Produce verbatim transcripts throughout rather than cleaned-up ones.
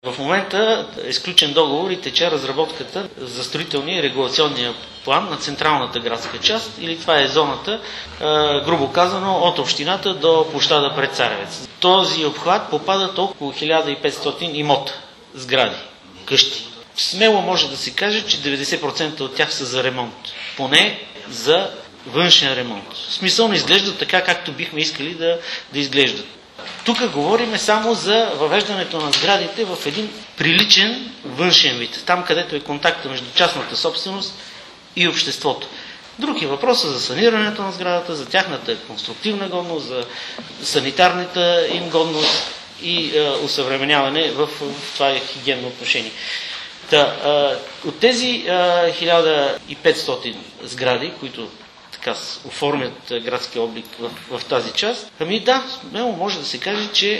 В момента е сключен договор и тече разработката за строителния и регулационния план на централната градска част, или това е зоната, грубо казано, от общината до площада пред Царевец. Този обхват попадат около хиляда и петстотин имота, сгради, къщи. Смело може да се каже, че деветдесет процента от тях са за ремонт, поне за външен ремонт. В смисъл не изглеждат така, както бихме искали да, да изглеждат. Тук говорим само за въвеждането на сградите в един приличен външен вид, там където е контакта между частната собственост и обществото. Друг е въпросът за санирането на сградата, за тяхната конструктивна годност, за санитарната им годност и е, усъвременяване в, в това хигиенно отношение. Та, е, от тези е, хиляда и петстотин сгради, които така оформят градския облик в, в тази част, ами да, смело може да се каже, че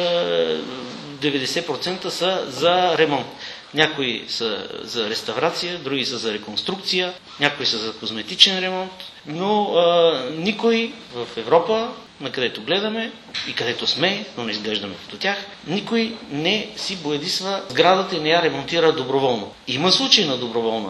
е, деветдесет процента са за ремонт. Някои са за реставрация, други са за реконструкция, някои са за козметичен ремонт, но е, никой в Европа, на където гледаме и където сме, но не изглеждаме като тях, никой не си боядисва сградата и не я ремонтира доброволно. Има случаи на,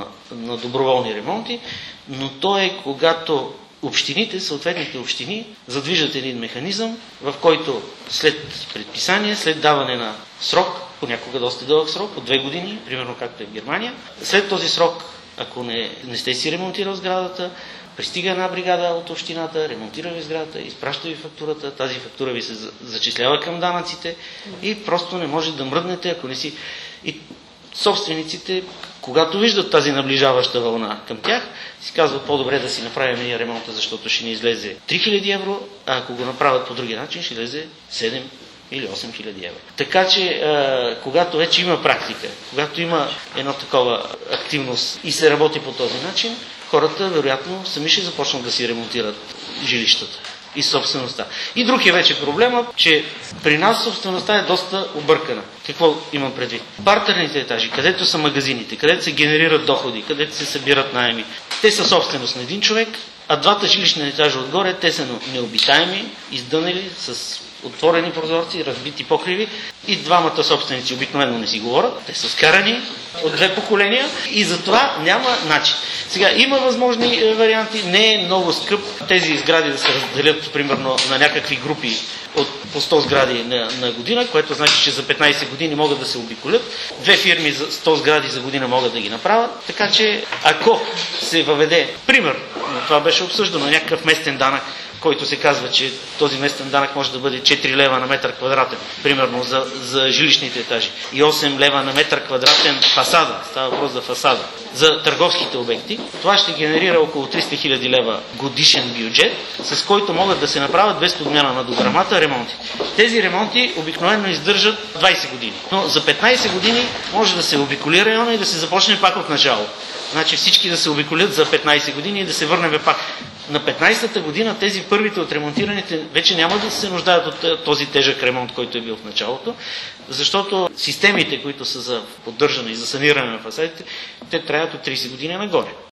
на доброволни ремонти, но то е когато общините, съответните общини, задвижат един механизъм, в който след предписание, след даване на срок, понякога доста дълъг срок, от две години, примерно както е в Германия, след този срок, ако не, не сте си ремонтирал сградата, пристига една бригада от общината, ремонтира ви сградата, изпраща ви фактурата, тази фактура ви се зачислява към данъците и просто не може да мръднете, ако не си... И собствениците, когато виждат тази наближаваща вълна към тях, си казват по-добре да си направим ние ремонта, защото ще ни излезе три хиляди евро, а ако го направят по другия начин, ще излезе седем или осем хиляди евро. Така че, а, когато вече има практика, когато има една такова активност и се работи по този начин, хората, вероятно, сами ще започнат да си ремонтират жилищата и собствеността. И друг е вече проблема, че при нас собствеността е доста объркана. Какво имам предвид? Партерните етажи, където са магазините, където се генерират доходи, където се събират наеми, те са собственост на един човек, а двата жилищни етажа отгоре, те са необитаеми, издънели, с отворени прозорци, разбити покриви и двамата собственици обикновено не си говорят, те са скарани от две поколения и затова няма начин. Сега има възможни варианти, не е много скъп тези сгради да се разделят примерно на някакви групи от по сто сгради на, на година, което значи, че за петнайсет години могат да се обиколят. Две фирми за сто сгради за година могат да ги направят, така че ако се въведе, пример, това беше обсъждано, някакъв местен данък, който се казва, че този местен данък може да бъде четири лева на метър квадратен, примерно за, за жилищните етажи, и осем лева на метър квадратен фасада, става въпрос за фасада, за търговските обекти, това ще генерира около триста хиляди лева годишен бюджет, с който могат да се направят без подмяна на дограмата ремонти. Тези ремонти обикновено издържат двайсет години, но за петнайсет години може да се обиколи района и да се започне пак от начало. Значи всички да се обиколят за петнайсет години и да се върнем пак. На петнайсетата година тези първите отремонтираните вече няма да се нуждаят от този тежък ремонт, който е бил в началото, защото системите, които са за поддържане и за саниране на фасадите, те трябват от трийсет години нагоре.